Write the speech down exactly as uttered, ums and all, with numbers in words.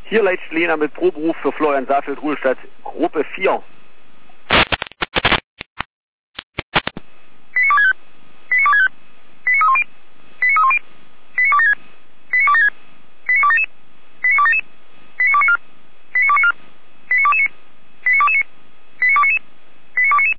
Hier Leitsch Lena mit Proberuf für Florian Safeld, Ruhestadt, Gruppe vier.